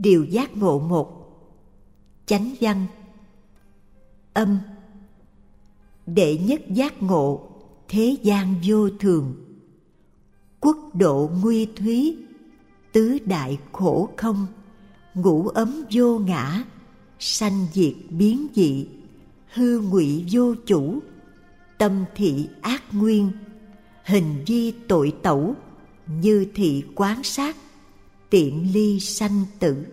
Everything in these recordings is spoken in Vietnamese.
Điều giác ngộ 1. Chánh văn. Âm. Đệ nhất giác ngộ, thế gian vô thường. Quốc độ nguy thúy, tứ đại khổ không. Ngũ ấm vô ngã, sanh diệt biến dị. Hư ngụy vô chủ, tâm thị ác nguyên. Hình vi tội tẩu, như thị quán sát. Tiệm ly sanh tử.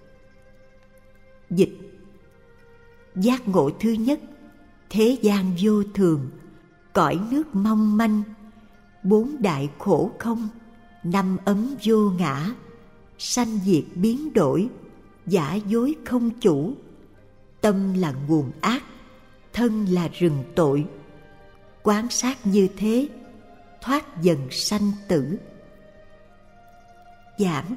Dịch. Giác ngộ thứ nhất, thế gian vô thường, cõi nước mong manh, bốn đại khổ không, năm ấm vô ngã, sanh diệt biến đổi, giả dối không chủ. Tâm là nguồn ác, thân là rừng tội. Quán sát như thế, thoát dần sanh tử. Giảng.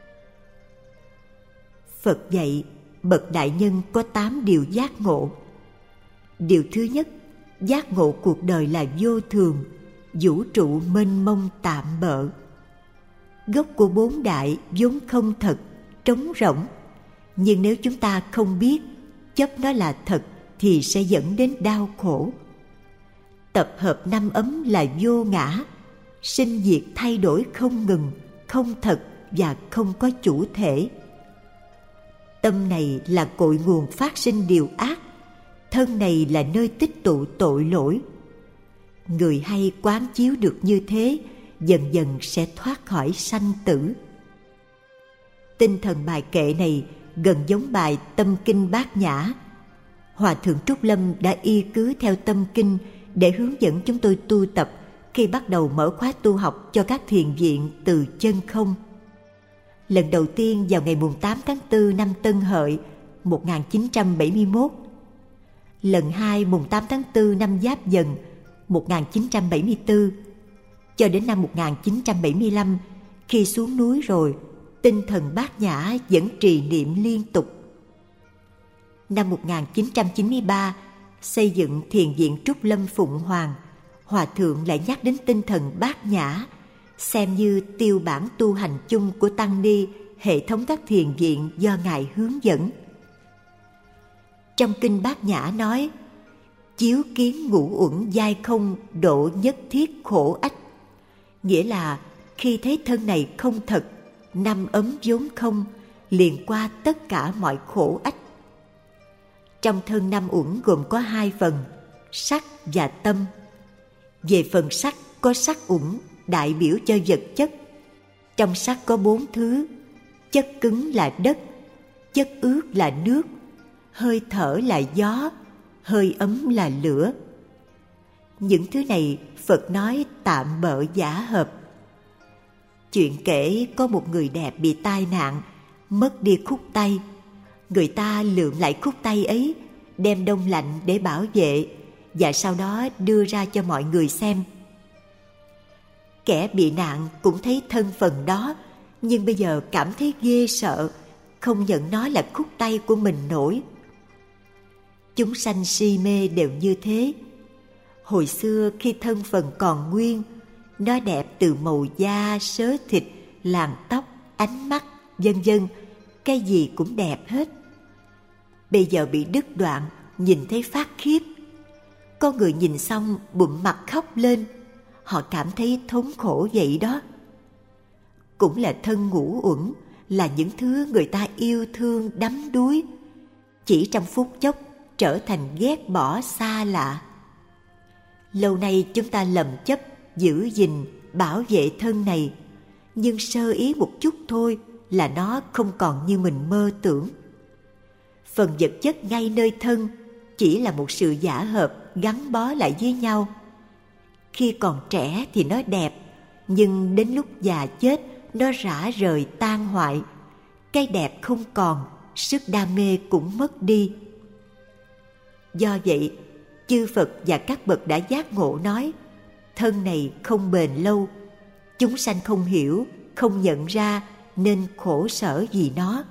Phật dạy bậc đại nhân có 8 điều giác ngộ. Điều thứ nhất, giác ngộ cuộc đời là vô thường, vũ trụ mênh mông tạm bợ. Gốc của 4 đại vốn không thật, trống rỗng. Nhưng nếu chúng ta không biết, chấp nó là thật thì sẽ dẫn đến đau khổ. Tập hợp 5 ấm là vô ngã, sinh diệt thay đổi không ngừng, không thật và không có chủ thể. Tâm này là cội nguồn phát sinh điều ác, thân này là nơi tích tụ tội lỗi. Người hay quán chiếu được như thế, dần dần sẽ thoát khỏi sanh tử. Tinh thần bài kệ này gần giống bài Tâm Kinh Bát Nhã. Hòa thượng Trúc Lâm đã y cứ theo Tâm Kinh để hướng dẫn chúng tôi tu tập khi bắt đầu mở khóa tu học cho các thiền viện từ chân không. Lần đầu tiên vào ngày 8 tháng 4 năm Tân Hợi 1971. Lần 2 mùng 8 tháng 4 năm Giáp Dần 1974. Cho đến năm 1975, khi xuống núi rồi, tinh thần bát nhã vẫn trì niệm liên tục. Năm 1993, xây dựng thiền viện Trúc Lâm Phụng Hoàng, Hòa thượng lại nhắc đến tinh thần bát nhã, xem như tiêu bản tu hành chung của tăng ni hệ thống các thiền viện do Ngài hướng dẫn. Trong kinh Bát Nhã nói, chiếu kiến ngũ uẩn giai không độ nhất thiết khổ ách, nghĩa là khi thấy thân này không thật, 5 ấm vốn không, liền qua tất cả mọi khổ ách. Trong thân 5 uẩn gồm có 2 phần, sắc và tâm. Về phần sắc có sắc uẩn đại biểu cho vật chất. Trong sắc có 4 thứ: chất cứng là đất, chất ướt là nước, hơi thở là gió, hơi ấm là lửa. Những thứ này Phật nói tạm bợ giả hợp. Chuyện kể có một người đẹp bị tai nạn, mất đi khúc tay. Người ta lượm lại khúc tay ấy, đem đông lạnh để bảo vệ, và sau đó đưa ra cho mọi người xem. Kẻ bị nạn cũng thấy thân phần đó, nhưng bây giờ cảm thấy ghê sợ, không nhận nó là khúc tay của mình nổi. Chúng sanh si mê đều như thế. Hồi xưa khi thân phần còn nguyên, nó đẹp từ màu da, xớ thịt, làn tóc, ánh mắt, vân vân, cái gì cũng đẹp hết. Bây giờ bị đứt đoạn, nhìn thấy phát khiếp. Có người nhìn xong bụm mặt khóc lên, họ cảm thấy thống khổ vậy đó. Cũng là thân ngũ uẩn, là những thứ người ta yêu thương đắm đuối, chỉ trong phút chốc trở thành ghét bỏ xa lạ. Lâu nay chúng ta lầm chấp, giữ gìn, bảo vệ thân này, nhưng sơ ý một chút thôi là nó không còn như mình mơ tưởng. Phần vật chất ngay nơi thân chỉ là một sự giả hợp gắn bó lại với nhau. Khi còn trẻ thì nó đẹp, nhưng đến lúc già chết nó rã rời tan hoại. Cái đẹp không còn, sức đam mê cũng mất đi. Do vậy, chư Phật và các bậc đã giác ngộ nói, thân này không bền lâu, chúng sanh không hiểu, không nhận ra nên khổ sở vì nó.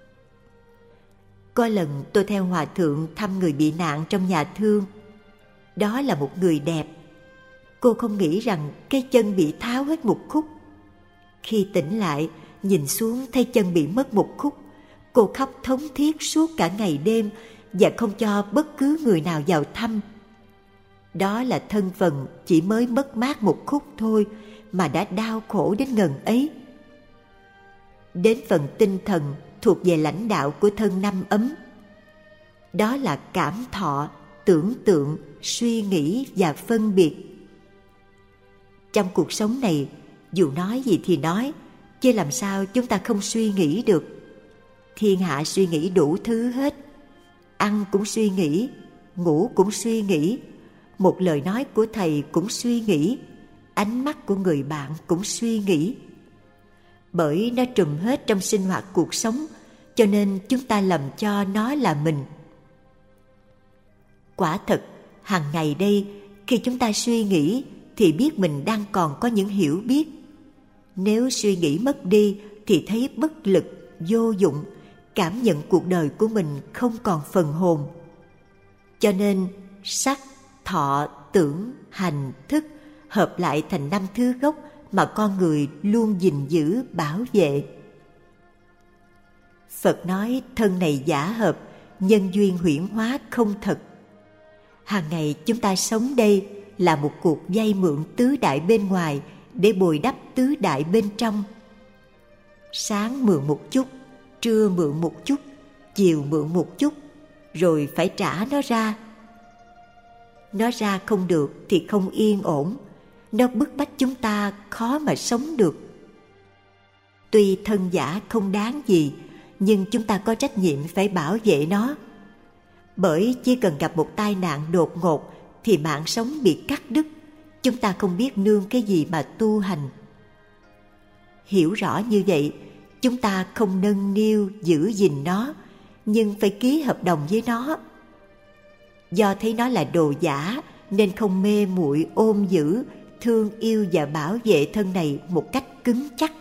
Có lần tôi theo Hòa thượng thăm người bị nạn trong nhà thương. Đó là một người đẹp. Cô không nghĩ rằng cái chân bị tháo hết một khúc. Khi tỉnh lại, nhìn xuống thấy chân bị mất một khúc, Cô khóc thống thiết suốt cả ngày đêm và không cho bất cứ người nào vào thăm. Đó là thân phận chỉ mới mất mát một khúc thôi mà đã đau khổ đến ngần ấy. Đến phần tinh thần thuộc về lãnh đạo của thân năm ấm. Đó là cảm thọ, tưởng tượng, suy nghĩ và phân biệt. Trong cuộc sống này, dù nói gì thì nói, chứ làm sao chúng ta không suy nghĩ được. Thiên hạ suy nghĩ đủ thứ hết. Ăn cũng suy nghĩ, ngủ cũng suy nghĩ, một lời nói của thầy cũng suy nghĩ, ánh mắt của người bạn cũng suy nghĩ. Bởi nó trùm hết trong sinh hoạt cuộc sống, cho nên chúng ta lầm cho nó là mình. Quả thật, hàng ngày đây, khi chúng ta suy nghĩ thì biết mình đang còn có những hiểu biết. Nếu suy nghĩ mất đi thì thấy bất lực, vô dụng, cảm nhận cuộc đời của mình không còn phần hồn. Cho nên sắc, thọ, tưởng, hành, thức hợp lại thành 5 thứ gốc mà con người luôn gìn giữ, bảo vệ. Phật nói thân này giả hợp, nhân duyên huyễn hóa không thật. Hàng ngày chúng ta sống đây là một cuộc vay mượn tứ đại bên ngoài để bồi đắp tứ đại bên trong. Sáng mượn một chút, trưa mượn một chút, chiều mượn một chút, rồi phải trả nó ra. Nó ra không được thì không yên ổn, nó bức bách chúng ta khó mà sống được. Tuy thân giả không đáng gì, nhưng chúng ta có trách nhiệm phải bảo vệ nó. Bởi chỉ cần gặp một tai nạn đột ngột thì mạng sống bị cắt đứt, chúng ta không biết nương cái gì mà tu hành. Hiểu rõ như vậy, chúng ta không nâng niu giữ gìn nó, nhưng phải ký hợp đồng với nó. Do thấy nó là đồ giả nên không mê muội ôm giữ, thương yêu và bảo vệ thân này một cách cứng chắc.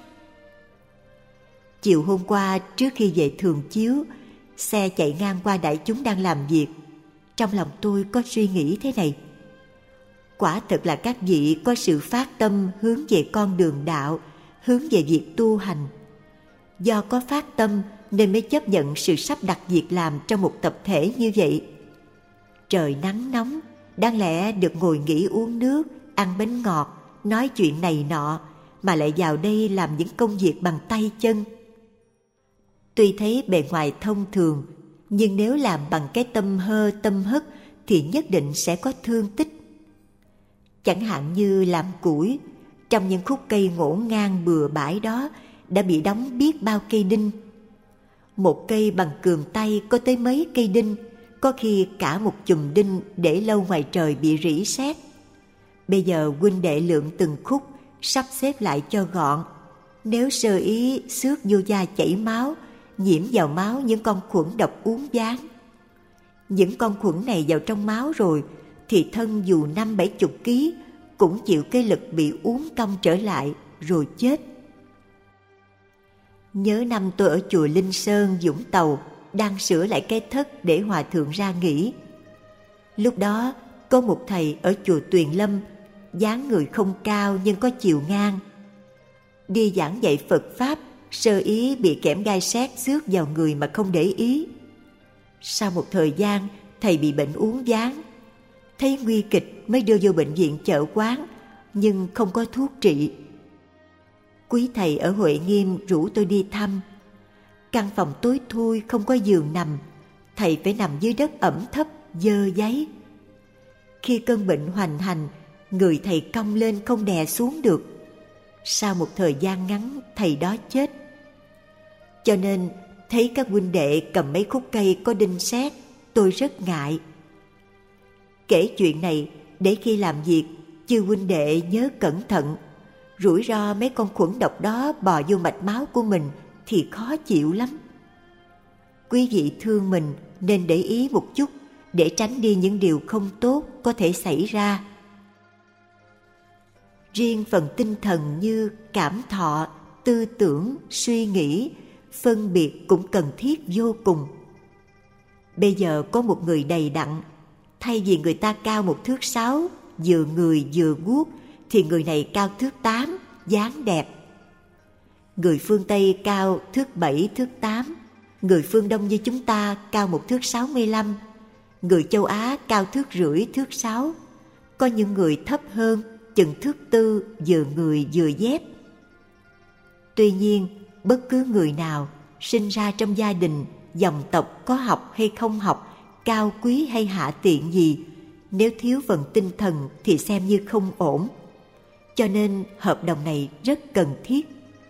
Chiều hôm qua trước khi về Thường Chiếu, xe chạy ngang qua đại chúng đang làm việc. Trong lòng tôi có suy nghĩ thế này: quả thật là các vị có sự phát tâm hướng về con đường đạo, hướng về việc tu hành. Do có phát tâm nên mới chấp nhận sự sắp đặt việc làm trong một tập thể như vậy. Trời nắng nóng, đáng lẽ được ngồi nghỉ uống nước, ăn bánh ngọt, nói chuyện này nọ, mà lại vào đây làm những công việc bằng tay chân. Tuy thấy bề ngoài thông thường, nhưng nếu làm bằng cái tâm hơ tâm hất thì nhất định sẽ có thương tích. Chẳng hạn như làm củi, trong những khúc cây ngổn ngang bừa bãi đó đã bị đóng biết bao cây đinh. Một cây bằng cườm tay có tới mấy cây đinh, có khi cả một chùm đinh để lâu ngoài trời bị rỉ sét. Bây giờ huynh đệ lượm từng khúc, sắp xếp lại cho gọn. Nếu sơ ý xước vô da chảy máu, nhiễm vào máu những con khuẩn độc uốn ván. Những con khuẩn này vào trong máu rồi thì thân dù 50-70 kg cũng chịu cái lực bị uốn cong trở lại rồi chết. Nhớ năm tôi ở chùa Linh Sơn, Vũng Tàu, đang sửa lại cái thất để hòa thượng ra nghỉ. Lúc đó có một thầy ở chùa Tuyền Lâm, dáng người không cao nhưng có chiều ngang. Đi giảng dạy Phật Pháp, sơ ý bị kẽm gai sét xước vào người mà không để ý. Sau một thời gian, thầy bị bệnh uốn ván. Thấy nguy kịch mới đưa vô bệnh viện Chợ Quán, nhưng không có thuốc trị. Quý thầy ở Huệ Nghiêm rủ tôi đi thăm. Căn phòng tối thui không có giường nằm, thầy phải nằm dưới đất ẩm thấp, dơ dáy. Khi cơn bệnh hoành hành, người thầy cong lên không đè xuống được. Sau một thời gian ngắn, thầy đó chết. Cho nên thấy các huynh đệ cầm mấy khúc cây có đinh sét, tôi rất ngại. Kể chuyện này để khi làm việc, chư huynh đệ nhớ cẩn thận. Rủi ro mấy con khuẩn độc đó bò vô mạch máu của mình thì khó chịu lắm. Quý vị thương mình nên để ý một chút để tránh đi những điều không tốt có thể xảy ra. Riêng phần tinh thần như cảm thọ, tư tưởng, suy nghĩ, phân biệt cũng cần thiết vô cùng. Bây giờ có một người đầy đặn, thay vì người ta cao 1 thước 6, vừa người vừa guốc, thì người này cao thước 8, dáng đẹp. Người phương Tây cao thước 7, thước 8, Người phương Đông như chúng ta cao 1 thước 65, người châu Á cao 1 thước rưỡi, 1 thước 6. Có những người thấp hơn, chừng 1 thước 4, vừa người vừa dép. Tuy nhiên, bất cứ người nào sinh ra trong gia đình, dòng tộc có học hay không học, cao quý hay hạ tiện gì, nếu thiếu phần tinh thần thì xem như không ổn. Cho nên hợp đồng này rất cần thiết.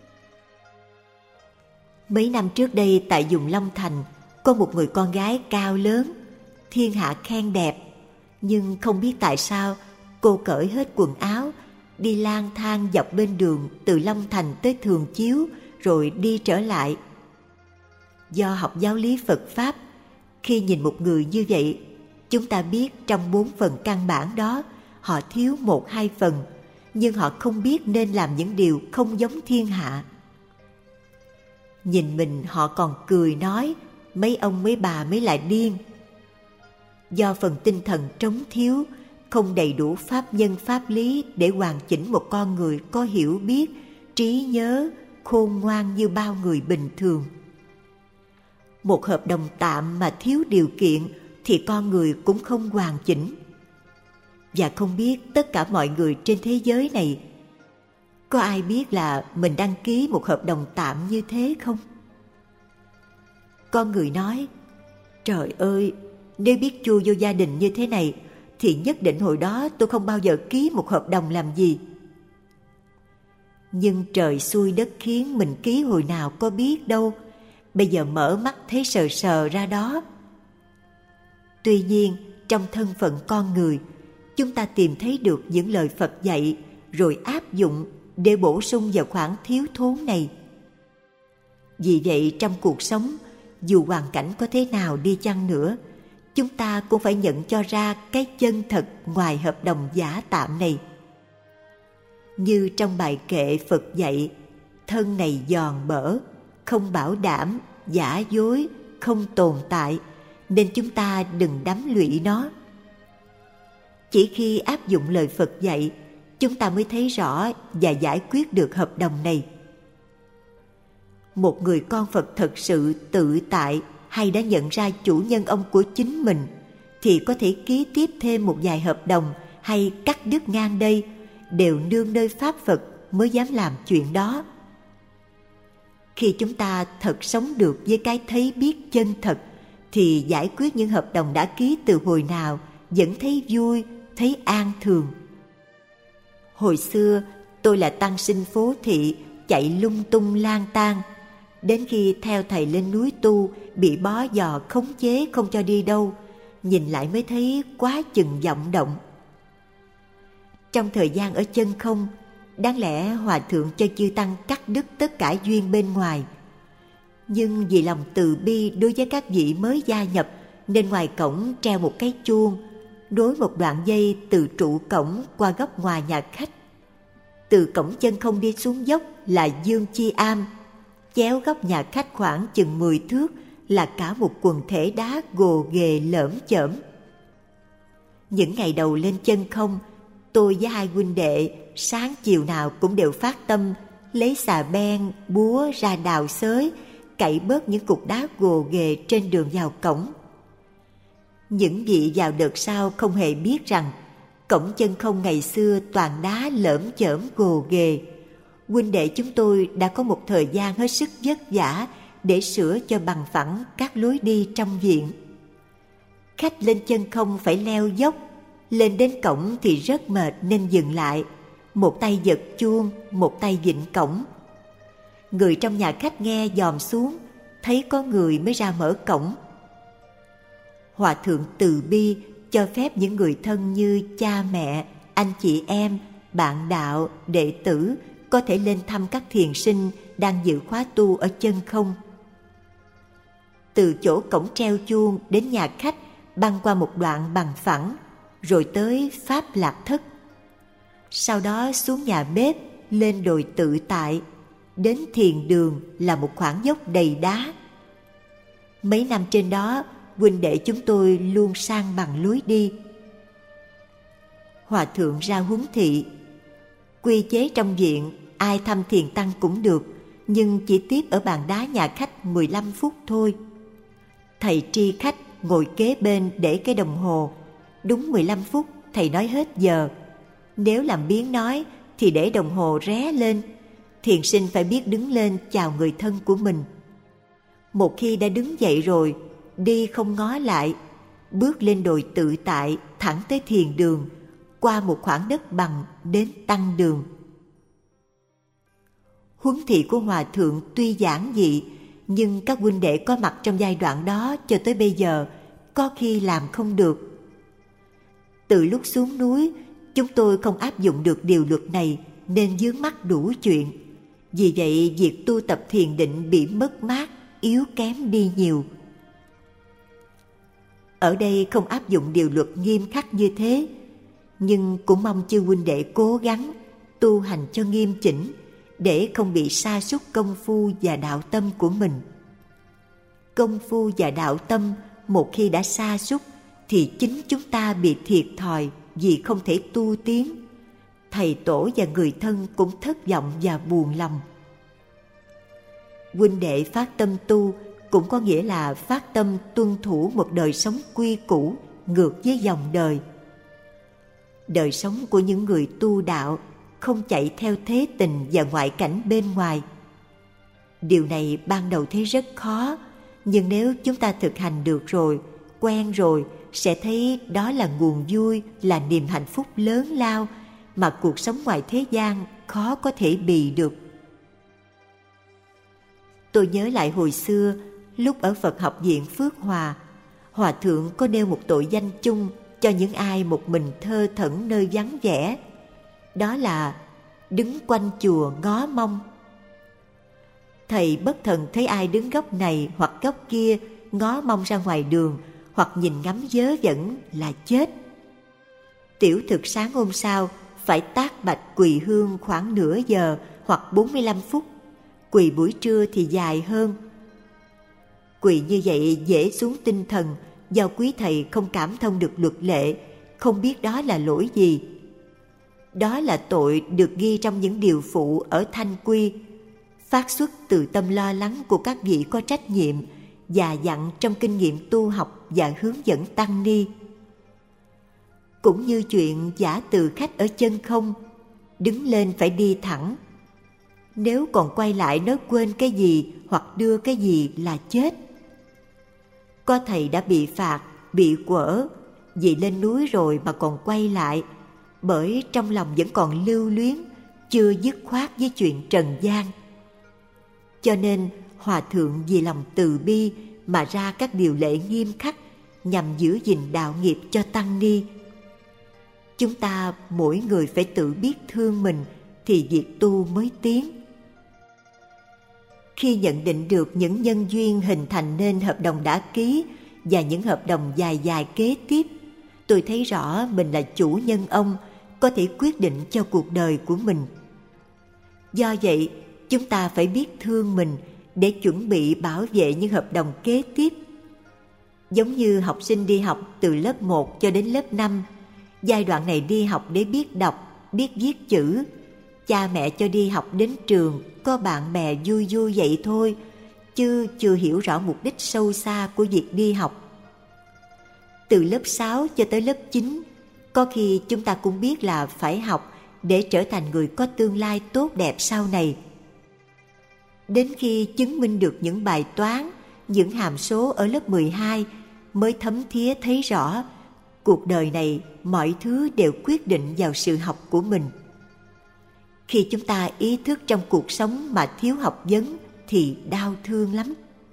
Mấy năm trước đây tại vùng Long Thành, có một người con gái cao lớn, thiên hạ khen đẹp, nhưng không biết tại sao cô cởi hết quần áo, đi lang thang dọc bên đường từ Long Thành tới Thường Chiếu rồi đi trở lại. Do học giáo lý Phật Pháp, khi nhìn một người như vậy, chúng ta biết trong 4 phần căn bản đó, họ thiếu 1-2 phần, nhưng họ không biết nên làm những điều không giống thiên hạ. Nhìn mình họ còn cười nói, mấy ông mấy bà mới là điên. Do phần tinh thần trống thiếu, không đầy đủ pháp nhân pháp lý để hoàn chỉnh một con người có hiểu biết, trí nhớ, khôn ngoan như bao người bình thường. Một hợp đồng tạm mà thiếu điều kiện thì con người cũng không hoàn chỉnh. Và không biết tất cả mọi người trên thế giới này, có ai biết là mình đăng ký một hợp đồng tạm như thế không? Con người nói, trời ơi, nếu biết chui vô gia đình như thế này thì nhất định hồi đó tôi không bao giờ ký một hợp đồng làm gì. Nhưng trời xui đất khiến, mình ký hồi nào có biết đâu, bây giờ mở mắt thấy sờ sờ ra đó. Tuy nhiên, trong thân phận con người, chúng ta tìm thấy được những lời Phật dạy rồi áp dụng để bổ sung vào khoảng thiếu thốn này. Vì vậy trong cuộc sống, dù hoàn cảnh có thế nào đi chăng nữa, chúng ta cũng phải nhận cho ra cái chân thật ngoài hợp đồng giả tạm này. Như trong bài kệ Phật dạy, thân này giòn bở, không bảo đảm, giả dối, không tồn tại, nên chúng ta đừng đắm lụy nó. Chỉ khi áp dụng lời Phật dạy, chúng ta mới thấy rõ và giải quyết được hợp đồng này. Một người con Phật thật sự tự tại hay đã nhận ra chủ nhân ông của chính mình thì có thể ký tiếp thêm một vài hợp đồng hay cắt đứt ngang đây, đều nương nơi Pháp Phật mới dám làm chuyện đó. Khi chúng ta thật sống được với cái thấy biết chân thật thì giải quyết những hợp đồng đã ký từ hồi nào vẫn thấy vui, thấy an thường. Hồi xưa tôi là tăng sinh phố thị, chạy lung tung lang tang. Đến khi theo thầy lên núi tu, bị bó giò khống chế không cho đi đâu, nhìn lại mới thấy quá chừng vọng động. Trong thời gian ở chân không, đáng lẽ Hòa Thượng cho chư Tăng cắt đứt tất cả duyên bên ngoài. Nhưng vì lòng từ bi đối với các vị mới gia nhập, nên ngoài cổng treo một cái chuông, nối một đoạn dây từ trụ cổng qua góc ngoài nhà khách. Từ cổng chân không đi xuống dốc là Dương Chi Am, chéo góc nhà khách khoảng chừng 10 thước là cả một quần thể đá gồ ghề lởm chởm. Những ngày đầu lên chân không, tôi với 2 huynh đệ sáng chiều nào cũng đều phát tâm lấy xà beng, búa ra đào xới, cậy bớt những cục đá gồ ghề trên đường vào cổng. Những vị vào đợt sau không hề biết rằng cổng chân không ngày xưa toàn đá lởm chởm gồ ghề. Huynh đệ chúng tôi đã có một thời gian hết sức vất vả để sửa cho bằng phẳng các lối đi trong viện. Khách lên chân không phải leo dốc, lên đến cổng thì rất mệt nên dừng lại, một tay giật chuông, một tay vịn cổng. Người trong nhà khách nghe dòm xuống, thấy có người mới ra mở cổng. Hòa Thượng từ bi cho phép những người thân như cha mẹ, anh chị em, bạn đạo, đệ tử có thể lên thăm các thiền sinh đang dự khóa tu ở chân không. Từ chỗ cổng treo chuông đến nhà khách băng qua một đoạn bằng phẳng, rồi tới Pháp Lạc Thất. Sau đó xuống nhà bếp, lên đồi tự tại, đến thiền đường là một khoảng dốc đầy đá. Mấy năm trên đó, huynh đệ chúng tôi luôn sang bằng lối đi. Hòa Thượng ra huấn thị, quy chế trong viện ai thăm thiền tăng cũng được, nhưng chỉ tiếp ở bàn đá nhà khách 15 phút thôi. Thầy tri khách ngồi kế bên để cái đồng hồ. Đúng 15 phút thầy nói hết giờ. Nếu làm biếng nói thì để đồng hồ ré lên. Thiền sinh phải biết đứng lên chào người thân của mình. Một khi đã đứng dậy rồi, đi không ngó lại, bước lên đồi tự tại thẳng tới thiền đường, qua một khoảng đất bằng đến tăng đường. Huấn thị của Hòa Thượng tuy giản dị, nhưng các huynh đệ có mặt trong giai đoạn đó cho tới bây giờ có khi làm không được. Từ lúc xuống núi, chúng tôi không áp dụng được điều luật này nên vướng mắc đủ chuyện. Vì vậy, việc tu tập thiền định bị mất mát, yếu kém đi nhiều. Ở đây không áp dụng điều luật nghiêm khắc như thế, nhưng cũng mong chư huynh đệ cố gắng tu hành cho nghiêm chỉnh để không bị sa sút công phu và đạo tâm của mình. Công phu và đạo tâm một khi đã sa sút thì chính chúng ta bị thiệt thòi vì không thể tu tiến. Thầy tổ và người thân cũng thất vọng và buồn lòng. Huynh đệ phát tâm tu cũng có nghĩa là phát tâm tuân thủ một đời sống quy củ ngược với dòng đời. Đời sống của những người tu đạo không chạy theo thế tình và ngoại cảnh bên ngoài. Điều này ban đầu thấy rất khó, nhưng nếu chúng ta thực hành được rồi, quen rồi, sẽ thấy đó là nguồn vui, là niềm hạnh phúc lớn lao mà cuộc sống ngoài thế gian khó có thể bì được. Tôi nhớ lại hồi xưa, lúc ở Phật học viện Phước Hòa, Hòa Thượng có nêu một tội danh chung cho những ai một mình thơ thẩn nơi vắng vẻ. Đó là đứng quanh chùa ngó mông. Thầy bất thần thấy ai đứng góc này hoặc góc kia ngó mông ra ngoài đường hoặc nhìn ngắm vớ vẩn là chết. Tiểu thực sáng hôm sau phải tác bạch quỳ hương khoảng nửa giờ hoặc 45 phút. Quỳ buổi trưa thì dài hơn. Quỳ như vậy dễ xuống tinh thần do quý thầy không cảm thông được luật lệ, không biết đó là lỗi gì. Đó là tội được ghi trong những điều phụ ở Thanh Quy, phát xuất từ tâm lo lắng của các vị có trách nhiệm và dặn trong kinh nghiệm tu học và hướng dẫn tăng ni. Cũng như chuyện giả từ khách ở chân không, đứng lên phải đi thẳng. Nếu còn quay lại nói quên cái gì hoặc đưa cái gì là chết. Có thầy đã bị phạt, bị quở vì lên núi rồi mà còn quay lại, bởi trong lòng vẫn còn lưu luyến, chưa dứt khoát với chuyện trần gian. Cho nên Hòa Thượng vì lòng từ bi mà ra các điều lệ nghiêm khắc nhằm giữ gìn đạo nghiệp cho tăng ni. Chúng ta mỗi người phải tự biết thương mình thì việc tu mới tiến. Khi nhận định được những nhân duyên hình thành nên hợp đồng đã ký và những hợp đồng dài dài kế tiếp, tôi thấy rõ mình là chủ nhân ông, có thể quyết định cho cuộc đời của mình. Do vậy, chúng ta phải biết thương mình để chuẩn bị bảo vệ những hợp đồng kế tiếp. Giống như học sinh đi học từ lớp 1 cho đến lớp 5, giai đoạn này đi học để biết đọc, biết viết chữ. Cha mẹ cho đi học đến trường, có bạn bè vui vui vậy thôi, chứ chưa hiểu rõ mục đích sâu xa của việc đi học. Từ lớp 6 cho tới lớp 9, có khi chúng ta cũng biết là phải học để trở thành người có tương lai tốt đẹp sau này. Đến khi chứng minh được những bài toán, những hàm số ở lớp 12 mới thấm thía thấy rõ cuộc đời này mọi thứ đều quyết định vào sự học của mình. Khi chúng ta ý thức trong cuộc sống mà thiếu học vấn thì đau thương lắm.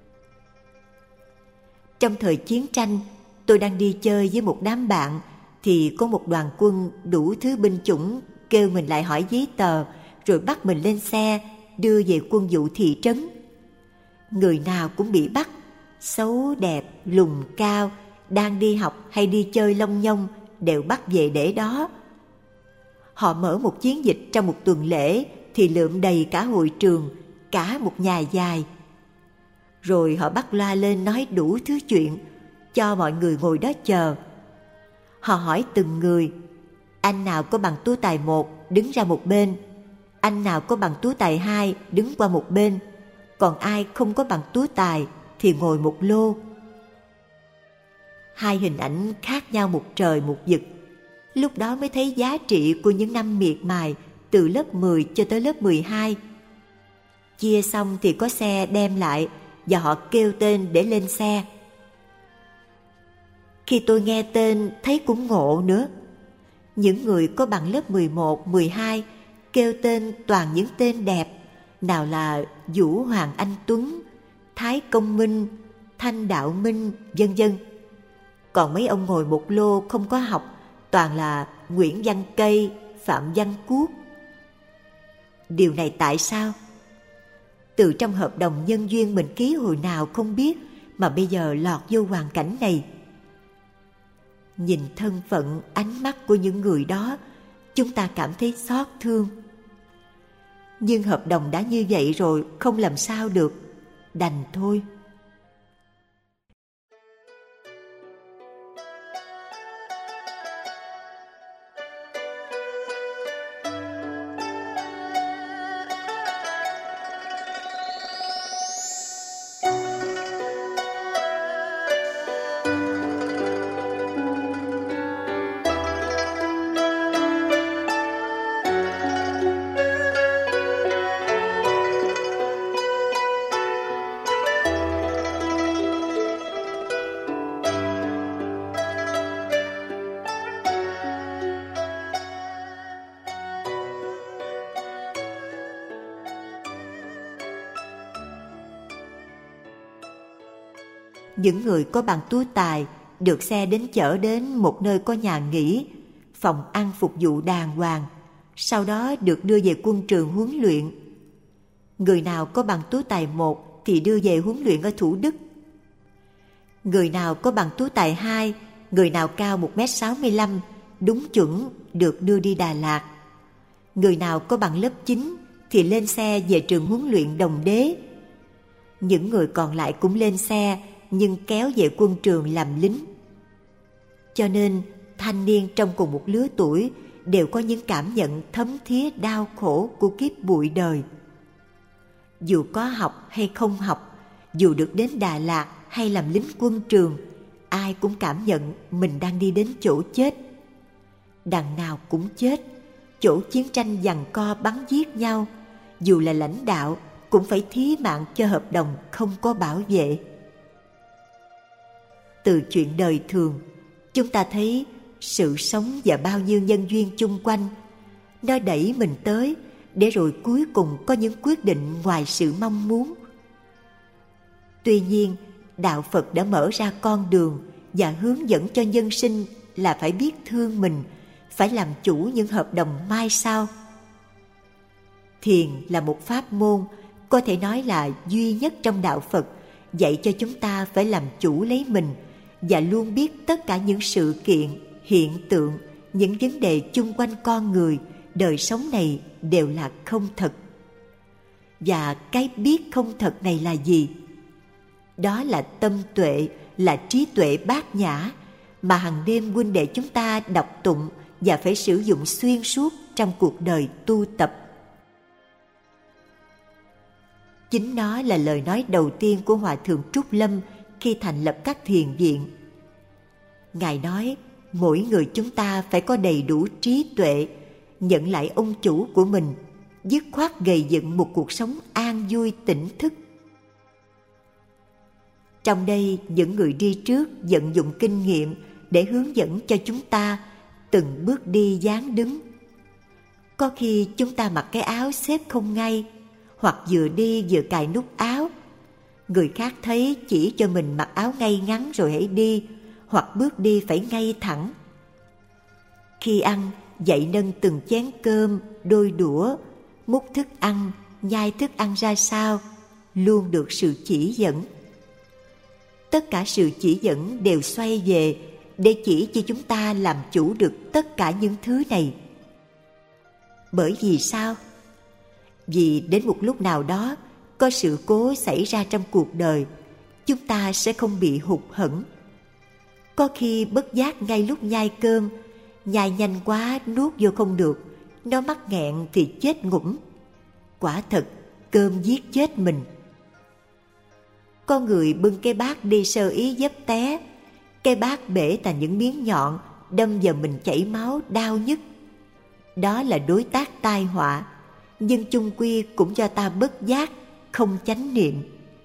Trong thời chiến tranh, tôi đang đi chơi với một đám bạn thì có một đoàn quân đủ thứ binh chủng kêu mình lại hỏi giấy tờ rồi bắt mình lên xe đưa về quân vụ thị trấn. Người nào cũng bị bắt, xấu đẹp, lùn cao, đang đi học hay đi chơi lông nhông đều bắt về để đó. Họ mở một chiến dịch trong một tuần lễ thì lượm đầy cả hội trường, cả một nhà dài. Rồi họ bắt loa lên nói đủ thứ chuyện, cho mọi người ngồi đó chờ. Họ hỏi từng người, anh nào có bằng tú tài 1 đứng ra một bên, anh nào có bằng tú tài 2 đứng qua một bên, còn ai không có bằng tú tài thì ngồi một lô. Hai hình ảnh khác nhau một trời một vực. Lúc đó mới thấy giá trị của những năm miệt mài từ lớp 10 cho tới lớp 12. Chia xong thì có xe đem lại và họ kêu tên để lên xe. Khi tôi nghe tên thấy cũng ngộ nữa. Những người có bằng lớp 11, 12 kêu tên toàn những tên đẹp, nào là Vũ Hoàng Anh Tuấn, Thái Công Minh, Thanh Đạo Minh, vân vân. Còn mấy ông ngồi một lô không có học toàn là Nguyễn Văn Cây, Phạm Văn Cuốc. Điều này tại sao? Từ trong hợp đồng nhân duyên mình ký hồi nào không biết mà bây giờ lọt vô hoàn cảnh này. Nhìn thân phận, ánh mắt của những người đó, chúng ta cảm thấy xót thương. Nhưng hợp đồng đã như vậy rồi, không làm sao được, đành thôi. Những người có bằng tú tài được xe đến chở đến một nơi có nhà nghỉ, phòng ăn phục vụ đàng hoàng, sau đó được đưa về quân trường huấn luyện. Người nào có bằng tú tài 1 thì đưa về huấn luyện ở Thủ Đức. Người nào có bằng tú tài 2, người nào cao 1m65, đúng chuẩn được đưa đi Đà Lạt. Người nào có bằng lớp 9 thì lên xe về trường huấn luyện Đồng Đế. Những người còn lại cũng lên xe nhưng kéo về quân trường làm lính. Cho nên thanh niên trong cùng một lứa tuổi đều có những cảm nhận thấm thía đau khổ của kiếp bụi đời. Dù có học hay không học, dù được đến Đà Lạt hay làm lính quân trường, ai cũng cảm nhận mình đang đi đến chỗ chết. Đằng nào cũng chết, chỗ chiến tranh giằng co bắn giết nhau, dù là lãnh đạo cũng phải thí mạng cho hợp đồng không có bảo vệ. Từ chuyện đời thường, chúng ta thấy sự sống và bao nhiêu nhân duyên chung quanh, nó đẩy mình tới để rồi cuối cùng có những quyết định ngoài sự mong muốn. Tuy nhiên, Đạo Phật đã mở ra con đường và hướng dẫn cho nhân sinh là phải biết thương mình, phải làm chủ những hợp đồng mai sau. Thiền là một pháp môn, có thể nói là duy nhất trong Đạo Phật, dạy cho chúng ta phải làm chủ lấy mình và luôn biết tất cả những sự kiện, hiện tượng, những vấn đề chung quanh con người, đời sống này đều là không thật. Và cái biết không thật này là gì? Đó là tâm tuệ, là trí tuệ bát nhã mà hàng đêm huynh đệ chúng ta đọc tụng và phải sử dụng xuyên suốt trong cuộc đời tu tập. Chính nó là lời nói đầu tiên của Hòa Thượng Trúc Lâm khi thành lập các thiền viện. Ngài nói mỗi người chúng ta phải có đầy đủ trí tuệ, nhận lại ông chủ của mình, dứt khoát gầy dựng một cuộc sống an vui tỉnh thức. Trong đây, những người đi trước vận dụng kinh nghiệm để hướng dẫn cho chúng ta từng bước đi dáng đứng. Có khi chúng ta mặc cái áo xếp không ngay, hoặc vừa đi vừa cài nút áo. Người khác thấy chỉ cho mình mặc áo ngay ngắn rồi hãy đi, hoặc bước đi phải ngay thẳng. Khi ăn, dậy nâng từng chén cơm, đôi đũa, múc thức ăn, nhai thức ăn ra sao, luôn được sự chỉ dẫn. Tất cả sự chỉ dẫn đều xoay về để chỉ cho chúng ta làm chủ được tất cả những thứ này. Bởi vì sao? Vì đến một lúc nào đó có sự cố xảy ra trong cuộc đời, chúng ta sẽ không bị hụt hẫng. Có khi bất giác ngay lúc nhai cơm, nhai nhanh quá nuốt vô không được, nó mắc nghẹn thì chết ngủm. quả thật cơm giết chết mình. Có người bưng cái bát đi sơ ý dấp té, cái bát bể thành những miếng nhọn, đâm vào mình chảy máu đau nhức. Đó là đối tác tai họa, nhưng chung quy cũng cho ta bất giác, không chánh niệm.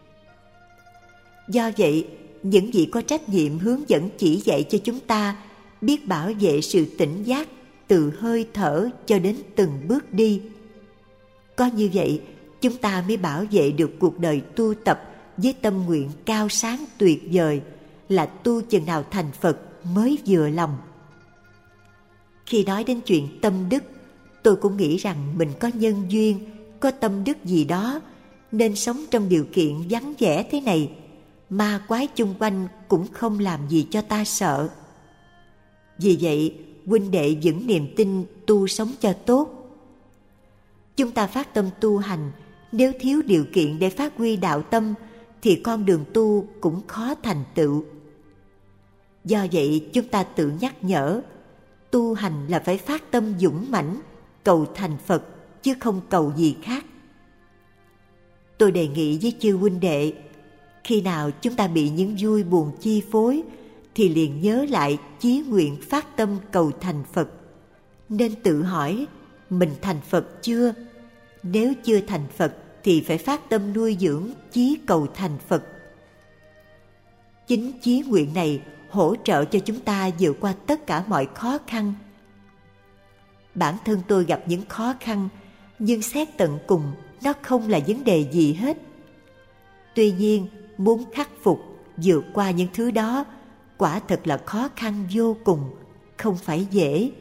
Do vậy, những vị có trách nhiệm hướng dẫn chỉ dạy cho chúng ta biết bảo vệ sự tỉnh giác từ hơi thở cho đến từng bước đi. Có như vậy, chúng ta mới bảo vệ được cuộc đời tu tập với tâm nguyện cao sáng tuyệt vời là tu chừng nào thành Phật mới vừa lòng. Khi nói đến chuyện tâm đức, tôi cũng nghĩ rằng mình có nhân duyên, có tâm đức gì đó, nên sống trong điều kiện vắng vẻ thế này, ma quái chung quanh cũng không làm gì cho ta sợ. Vì vậy, huynh đệ vững niềm tin tu sống cho tốt. Chúng ta phát tâm tu hành, nếu thiếu điều kiện để phát huy đạo tâm, thì con đường tu cũng khó thành tựu. Do vậy, chúng ta tự nhắc nhở, tu hành là phải phát tâm dũng mãnh, cầu thành Phật, chứ không cầu gì khác. Tôi đề nghị với chư huynh đệ, khi nào chúng ta bị những vui buồn chi phối, thì liền nhớ lại chí nguyện phát tâm cầu thành Phật. Nên tự hỏi, mình thành Phật chưa? Nếu chưa thành Phật, thì phải phát tâm nuôi dưỡng chí cầu thành Phật. Chính chí nguyện này hỗ trợ cho chúng ta vượt qua tất cả mọi khó khăn. Bản thân tôi gặp những khó khăn, nhưng xét tận cùng nó không là vấn đề gì hết. Tuy nhiên, muốn khắc phục, vượt qua những thứ đó, quả thật là khó khăn vô cùng, không phải dễ.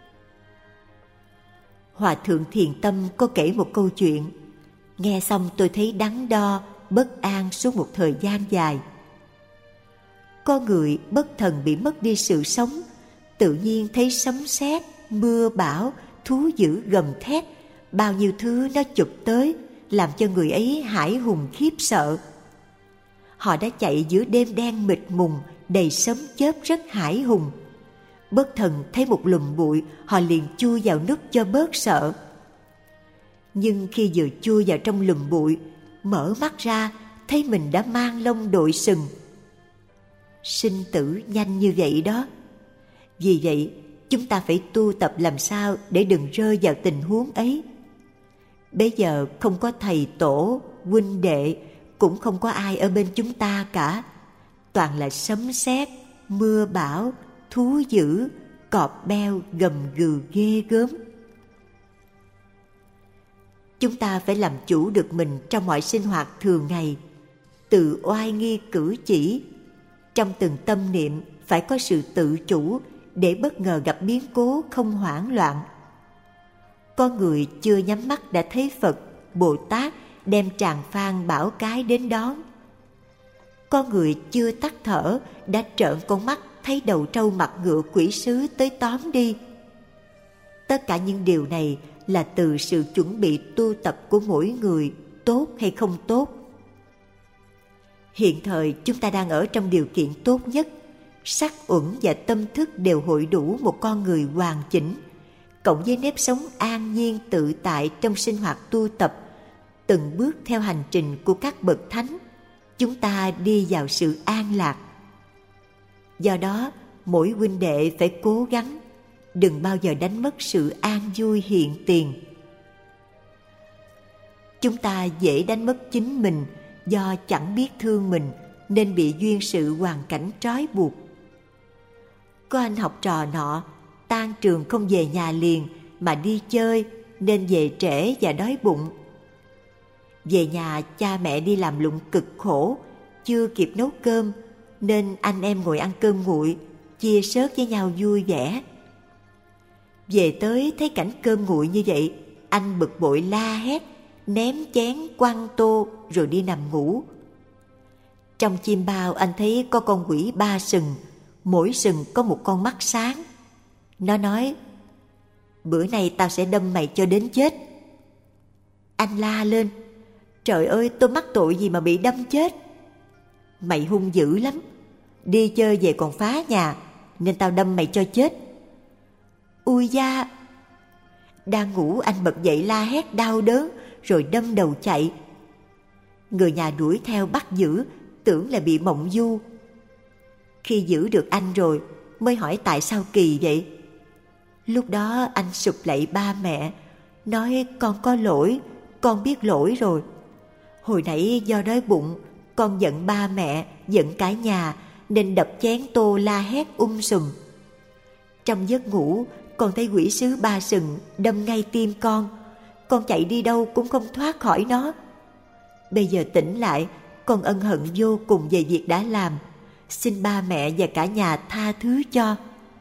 Hòa thượng Thiền Tâm có kể một câu chuyện, nghe xong tôi thấy đắn đo, bất an suốt một thời gian dài. Có người bất thần bị mất đi sự sống, tự nhiên thấy sấm sét, mưa bão, thú dữ gầm thét, bao nhiêu thứ nó chụp tới, làm cho người ấy hãi hùng khiếp sợ. Họ đã chạy giữa đêm đen mịt mùng, đầy sấm chớp rất hãi hùng. Bất thần thấy một lùm bụi, họ liền chui vào núp cho bớt sợ. Nhưng khi vừa chui vào trong lùm bụi, mở mắt ra, thấy mình đã mang lông đội sừng. Sinh tử nhanh như vậy đó. Vì vậy, chúng ta phải tu tập làm sao để đừng rơi vào tình huống ấy. Bây giờ không có thầy tổ, huynh đệ, cũng không có ai ở bên chúng ta cả. Toàn là sấm sét, mưa bão, thú dữ, cọp beo gầm gừ ghê gớm. Chúng ta phải làm chủ được mình trong mọi sinh hoạt thường ngày, tự oai nghi cử chỉ. Trong từng tâm niệm phải có sự tự chủ để bất ngờ gặp biến cố không hoảng loạn. Có người chưa nhắm mắt đã thấy Phật, Bồ Tát đem tràng phan bảo cái đến đón. Có người chưa tắt thở đã trợn con mắt thấy đầu trâu mặt ngựa quỷ sứ tới tóm đi. Tất cả những điều này là từ sự chuẩn bị tu tập của mỗi người, tốt hay không tốt. Hiện thời chúng ta đang ở trong điều kiện tốt nhất, sắc uẩn và tâm thức đều hội đủ một con người hoàn chỉnh, cộng với nếp sống an nhiên tự tại trong sinh hoạt tu tập, từng bước theo hành trình của các bậc thánh, chúng ta đi vào sự an lạc. Do đó, mỗi huynh đệ phải cố gắng, đừng bao giờ đánh mất sự an vui hiện tiền. Chúng ta dễ đánh mất chính mình do chẳng biết thương mình, nên bị duyên sự hoàn cảnh trói buộc. Có anh học trò nọ, tan trường không về nhà liền mà đi chơi, nên về trễ và đói bụng. Về nhà cha mẹ đi làm lụng cực khổ, chưa kịp nấu cơm, nên anh em ngồi ăn cơm nguội, chia sớt với nhau vui vẻ. Về tới thấy cảnh cơm nguội như vậy, anh bực bội la hét, ném chén quăng tô rồi đi nằm ngủ. Trong chim bao anh thấy có con quỷ 3 sừng, mỗi sừng có một con mắt sáng. Nó nói, bữa nay tao sẽ đâm mày cho đến chết. Anh la lên, trời ơi, tôi mắc tội gì mà bị đâm chết? Mày hung dữ lắm, đi chơi về còn phá nhà, nên tao đâm mày cho chết. Ui da! Đang ngủ anh bật dậy la hét đau đớn, rồi đâm đầu chạy. Người nhà đuổi theo bắt giữ, tưởng là bị mộng du. Khi giữ được anh rồi mới hỏi tại sao kỳ vậy. Lúc đó anh sụp lạy ba mẹ, nói con có lỗi, con biết lỗi rồi. Hồi nãy do đói bụng, con giận ba mẹ, giận cả nhà nên đập chén tô la hét sùm. Trong giấc ngủ, con thấy quỷ sứ ba sừng đâm ngay tim con chạy đi đâu cũng không thoát khỏi nó. Bây giờ tỉnh lại, con ân hận vô cùng về việc đã làm, xin ba mẹ và cả nhà tha thứ cho.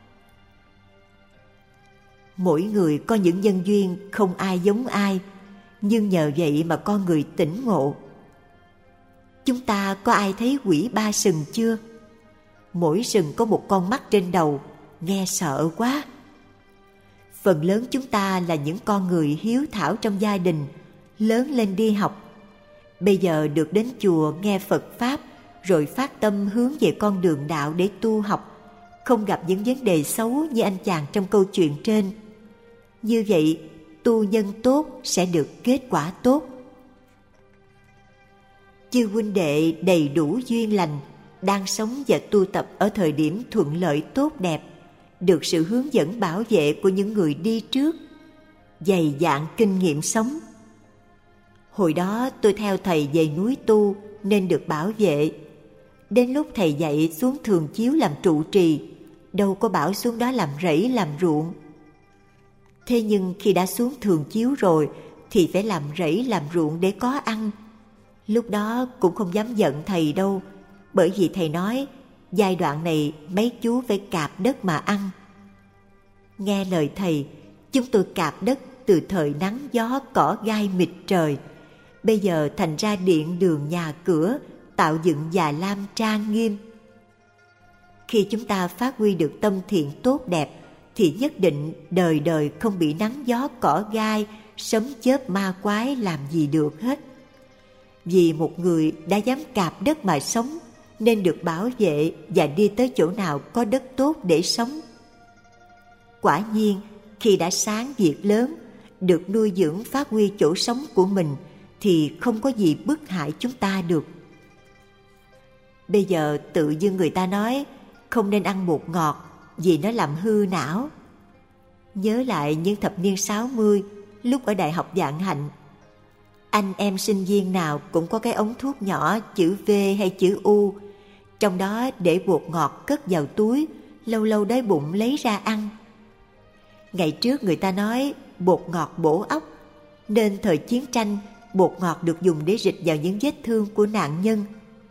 Mỗi người có những nhân duyên không ai giống ai, nhưng nhờ vậy mà con người tỉnh ngộ. Chúng ta có ai thấy quỷ ba sừng chưa? Mỗi sừng có một con mắt trên đầu, nghe sợ quá. Phần lớn chúng ta là những con người hiếu thảo trong gia đình, lớn lên đi học. Bây giờ được đến chùa nghe Phật Pháp, rồi phát tâm hướng về con đường đạo để tu học, không gặp những vấn đề xấu như anh chàng trong câu chuyện trên. Như vậy, tu nhân tốt sẽ được kết quả tốt. Chư huynh đệ đầy đủ duyên lành, đang sống và tu tập ở thời điểm thuận lợi tốt đẹp, được sự hướng dẫn bảo vệ của những người đi trước, dày dạn kinh nghiệm sống. Hồi đó tôi theo thầy về núi tu nên được bảo vệ. Đến lúc thầy dạy xuống Thường Chiếu làm trụ trì, đâu có bảo xuống đó làm rẫy làm ruộng. Thế nhưng khi đã xuống Thường Chiếu rồi thì phải làm rẫy làm ruộng để có ăn. Lúc đó cũng không dám giận thầy đâu, bởi vì thầy nói giai đoạn này mấy chú phải cạp đất mà ăn. Nghe lời thầy, chúng tôi cạp đất từ thời nắng gió cỏ gai mịt trời. Bây giờ thành ra điện đường nhà cửa, tạo dựng già lam trang nghiêm. Khi chúng ta phát huy được tâm thiện tốt đẹp thì nhất định đời đời không bị nắng gió cỏ gai, sấm chớp ma quái làm gì được hết. Vì một người đã dám cạp đất mà sống nên được bảo vệ và đi tới chỗ nào có đất tốt để sống. Quả nhiên, khi đã sáng việc lớn, được nuôi dưỡng phát huy chỗ sống của mình thì không có gì bức hại chúng ta được. Bây giờ tự dưng người ta nói không nên ăn bột ngọt vì nó làm hư não. Nhớ lại những thập niên 60, lúc ở Đại học Vạn Hạnh, anh em sinh viên nào cũng có cái ống thuốc nhỏ chữ V hay chữ U, trong đó để bột ngọt cất vào túi, lâu lâu đói bụng lấy ra ăn. Ngày trước người ta nói bột ngọt bổ óc, nên thời chiến tranh bột ngọt được dùng để rịch vào những vết thương của nạn nhân.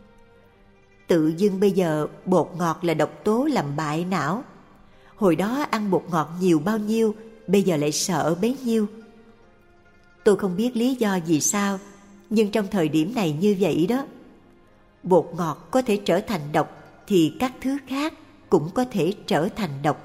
Tự dưng bây giờ bột ngọt là độc tố làm bại não. Hồi đó ăn bột ngọt nhiều bao nhiêu, bây giờ lại sợ bấy nhiêu. Tôi không biết lý do vì sao, nhưng trong thời điểm này như vậy đó. Bột ngọt có thể trở thành độc thì các thứ khác cũng có thể trở thành độc.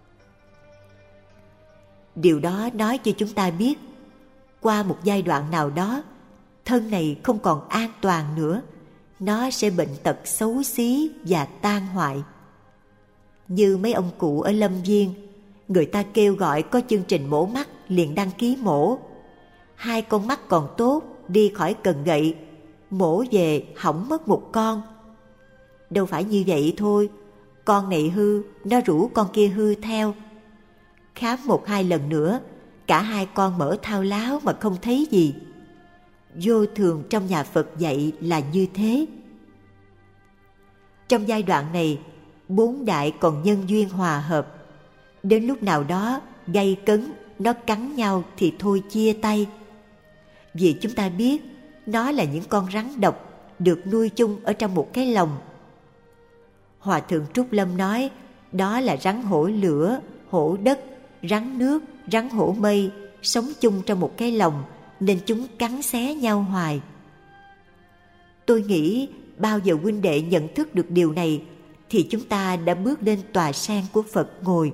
Điều đó nói cho chúng ta biết, qua một giai đoạn nào đó, thân này không còn an toàn nữa, nó sẽ bệnh tật xấu xí và tan hoại. Như mấy ông cụ ở Lâm Viên, người ta kêu gọi có chương trình mổ mắt liền đăng ký mổ. 2 con mắt còn tốt, đi khỏi cần gậy, mổ về hỏng mất một con. Đâu phải như vậy thôi, con này hư, nó rủ con kia hư theo. Khám 1-2 lần nữa, cả 2 con mở thao láo mà không thấy gì. Vô thường trong nhà Phật dạy là như thế. Trong giai đoạn này, 4 đại còn nhân duyên hòa hợp. Đến lúc nào đó gay cấn, nó cắn nhau thì thôi chia tay. Vì chúng ta biết nó là những con rắn độc được nuôi chung ở trong một cái lồng. Hòa thượng Trúc Lâm nói đó là rắn hổ lửa, hổ đất, rắn nước, rắn hổ mây sống chung trong một cái lồng nên chúng cắn xé nhau hoài. Tôi nghĩ bao giờ huynh đệ nhận thức được điều này thì chúng ta đã bước lên tòa sen của Phật ngồi.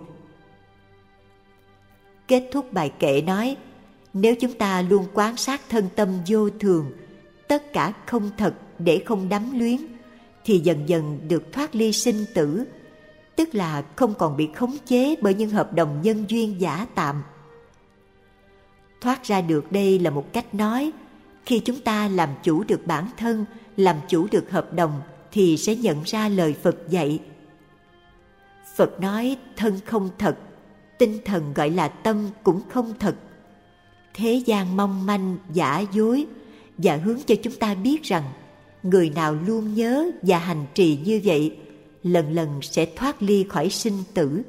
Kết thúc bài kệ nói, nếu chúng ta luôn quan sát thân tâm vô thường, tất cả không thật để không đắm luyến, thì dần dần được thoát ly sinh tử, tức là không còn bị khống chế bởi những hợp đồng nhân duyên giả tạm. Thoát ra được đây là một cách nói. Khi chúng ta làm chủ được bản thân, làm chủ được hợp đồng, thì sẽ nhận ra lời Phật dạy. Phật nói thân không thật, tinh thần gọi là tâm cũng không thật. Thế gian mong manh, giả dối, và hướng cho chúng ta biết rằng người nào luôn nhớ và hành trì như vậy, lần lần sẽ thoát ly khỏi sinh tử.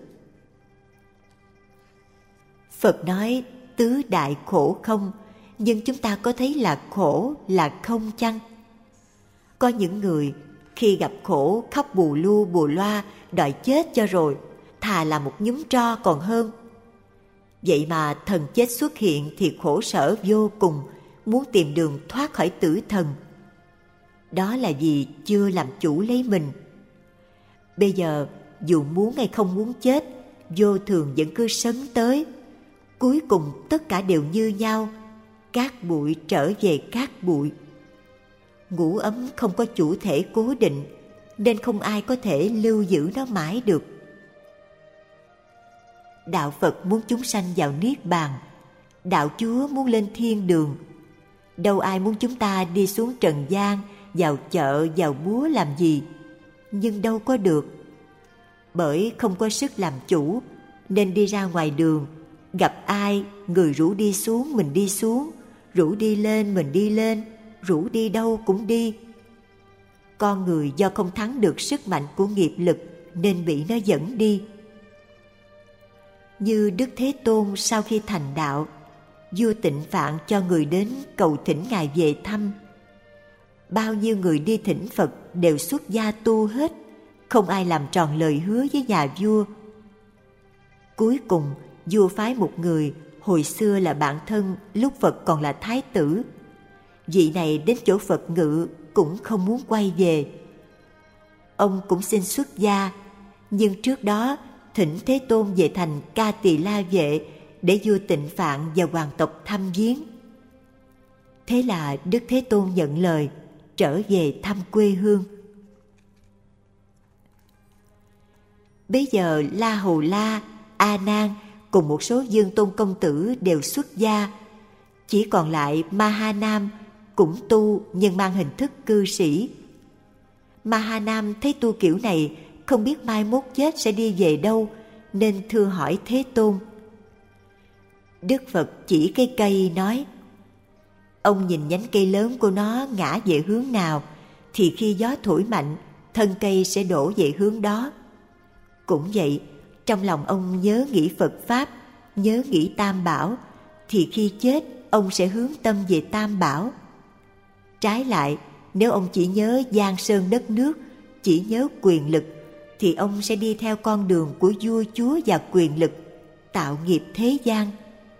Phật nói tứ đại khổ không, nhưng chúng ta có thấy là khổ là không chăng? Có những người khi gặp khổ khóc bù lu bù loa, đòi chết cho rồi, thà là một nhúm tro còn hơn. Vậy mà thần chết xuất hiện thì khổ sở vô cùng, muốn tìm đường thoát khỏi tử thần. Đó là vì chưa làm chủ lấy mình. Bây giờ dù muốn hay không muốn chết, vô thường vẫn cứ sấn tới. Cuối cùng tất cả đều như nhau, cát bụi trở về cát bụi. Ngủ ấm không có chủ thể cố định, nên không ai có thể lưu giữ nó mãi được. Đạo Phật muốn chúng sanh vào Niết Bàn, đạo Chúa muốn lên thiên đường. Đâu ai muốn chúng ta đi xuống trần gian, vào chợ, vào búa làm gì. Nhưng đâu có được. Bởi không có sức làm chủ, nên đi ra ngoài đường, gặp ai, người rủ đi xuống mình đi xuống, rủ đi lên mình đi lên, rủ đi đâu cũng đi. Con người do không thắng được sức mạnh của nghiệp lực nên bị nó dẫn đi. Như Đức Thế Tôn sau khi thành đạo, vua Tịnh Phạn cho người đến cầu thỉnh Ngài về thăm. Bao nhiêu người đi thỉnh Phật đều xuất gia tu hết, không ai làm tròn lời hứa với nhà vua. Cuối cùng, vua phái một người hồi xưa là bạn thân lúc Phật còn là thái tử. Vị này đến chỗ Phật ngự cũng không muốn quay về. Ông cũng xin xuất gia, nhưng trước đó thỉnh Thế Tôn về thành Ca Tỳ La Vệ để vua Tịnh Phạn và hoàng tộc thăm viếng. Thế là Đức Thế Tôn nhận lời trở về thăm quê hương. Bấy giờ La Hầu La, A Nan cùng một số Dương Tôn công tử đều xuất gia, chỉ còn lại Ma Ha Nam cũng tu nhưng mang hình thức cư sĩ. Ma Ha Nam thấy tu kiểu này không biết mai mốt chết sẽ đi về đâu, nên thưa hỏi Thế Tôn. Đức Phật chỉ cái cây nói: ông nhìn nhánh cây lớn của nó ngã về hướng nào, thì khi gió thổi mạnh, thân cây sẽ đổ về hướng đó. Cũng vậy, trong lòng ông nhớ nghĩ Phật Pháp, nhớ nghĩ Tam Bảo, thì khi chết ông sẽ hướng tâm về Tam Bảo. Trái lại, nếu ông chỉ nhớ giang sơn đất nước, chỉ nhớ quyền lực, thì ông sẽ đi theo con đường của vua chúa và quyền lực, tạo nghiệp thế gian.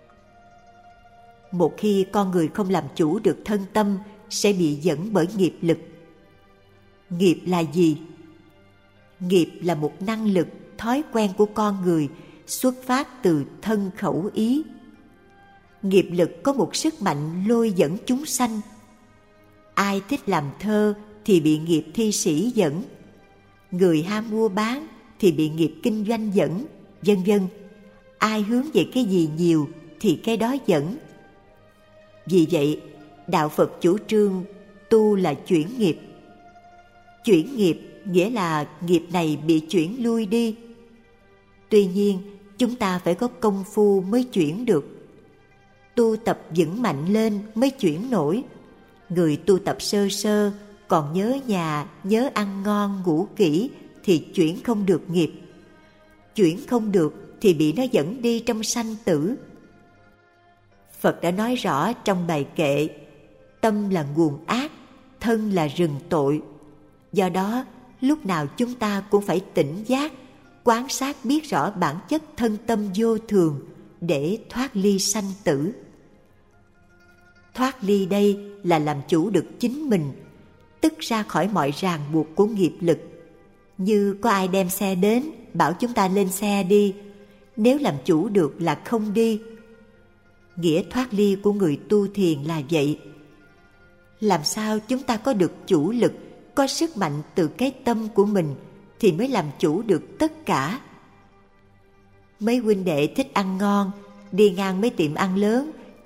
Một khi con người không làm chủ được thân tâm, sẽ bị dẫn bởi nghiệp lực. Nghiệp là gì? Nghiệp là một năng lực, thói quen của con người xuất phát từ thân khẩu ý. Nghiệp lực có một sức mạnh lôi dẫn chúng sanh. Ai thích làm thơ thì bị nghiệp thi sĩ dẫn, người ham mua bán thì bị nghiệp kinh doanh dẫn, vân vân. Ai hướng về cái gì nhiều thì cái đó dẫn. Vì vậy, Đạo Phật chủ trương tu là chuyển nghiệp. Chuyển nghiệp nghĩa là nghiệp này bị chuyển lui đi. Tuy nhiên, chúng ta phải có công phu mới chuyển được. Tu tập vững mạnh lên mới chuyển nổi. Người tu tập sơ sơ, còn nhớ nhà, nhớ ăn ngon, ngủ kỹ, thì chuyển không được nghiệp. Chuyển không được thì bị nó dẫn đi trong sanh tử. Phật đã nói rõ trong bài kệ: tâm là nguồn ác, thân là rừng tội. Do đó, lúc nào chúng ta cũng phải tỉnh giác, quán sát biết rõ bản chất thân tâm vô thường để thoát ly sanh tử. Thoát ly đây là làm chủ được chính mình, tức ra khỏi mọi ràng buộc của nghiệp lực. Như có ai đem xe đến, bảo chúng ta lên xe đi, nếu làm chủ được là không đi. Nghĩa thoát ly của người tu thiền là vậy. Làm sao chúng ta có được chủ lực, có sức mạnh từ cái tâm của mình thì mới làm chủ được tất cả. Mấy huynh đệ thích ăn ngon, đi ngang mấy tiệm ăn lớn,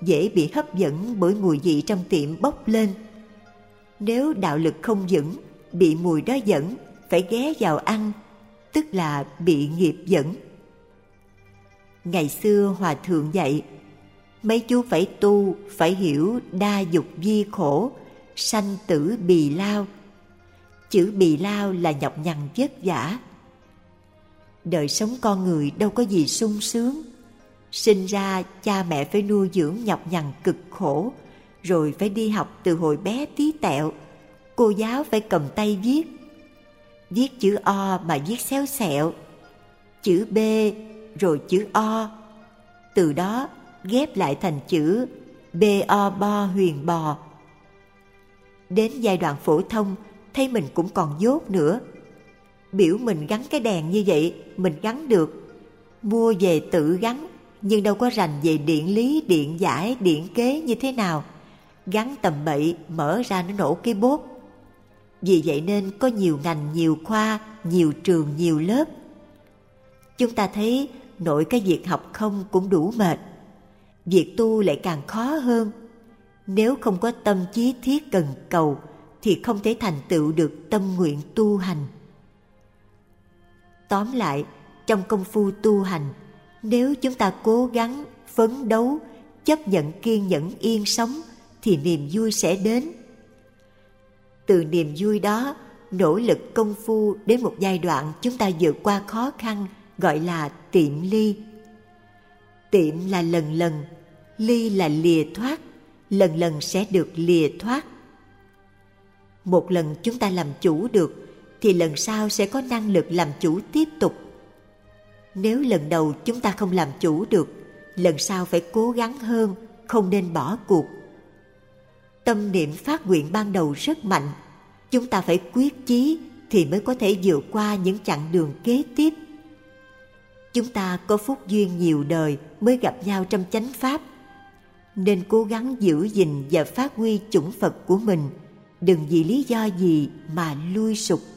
dễ bị hấp dẫn bởi mùi vị trong tiệm bốc lên. Nếu đạo lực không vững, bị mùi đó dẫn, phải ghé vào ăn, tức là bị nghiệp dẫn. Ngày xưa Hòa Thượng dạy, mấy chú phải tu, phải hiểu đa dục vi khổ, sanh tử bì lao. Chữ bì lao là nhọc nhằn vất vả. Đời sống con người đâu có gì sung sướng. Sinh ra cha mẹ phải nuôi dưỡng nhọc nhằn cực khổ, rồi phải đi học từ hồi bé tí tẹo. Cô giáo phải cầm tay viết. Viết chữ O mà viết xéo xẹo, chữ B rồi chữ O. Từ đó ghép lại thành chữ B-O bo huyền bò. Đến giai đoạn phổ thông, thấy mình cũng còn dốt nữa. Biểu mình gắn cái đèn như vậy, mình gắn được. Mua về tự gắn, nhưng đâu có rành về điện lý, điện giải, điện kế như thế nào. Gắn tầm bậy, mở ra nó nổ cái bốt. Vì vậy nên có nhiều ngành, nhiều khoa, nhiều trường, nhiều lớp. Chúng ta thấy nội cái việc học không cũng đủ mệt. Việc tu lại càng khó hơn. Nếu không có tâm chí thiết cần cầu, thì không thể thành tựu được tâm nguyện tu hành. Tóm lại, trong công phu tu hành, nếu chúng ta cố gắng, phấn đấu, chấp nhận kiên nhẫn yên sống, thì niềm vui sẽ đến. Từ niềm vui đó, nỗ lực công phu đến một giai đoạn chúng ta vượt qua khó khăn, gọi là tiệm ly. Tiệm là lần lần, ly là lìa thoát, lần lần sẽ được lìa thoát. Một lần chúng ta làm chủ được, thì lần sau sẽ có năng lực làm chủ tiếp tục. Nếu lần đầu chúng ta không làm chủ được, lần sau phải cố gắng hơn, không nên bỏ cuộc. Tâm niệm phát nguyện ban đầu rất mạnh, chúng ta phải quyết chí thì mới có thể vượt qua những chặng đường kế tiếp. Chúng ta có phúc duyên nhiều đời mới gặp nhau trong chánh pháp, nên cố gắng giữ gìn và phát huy chủng Phật của mình, đừng vì lý do gì mà lui sụp.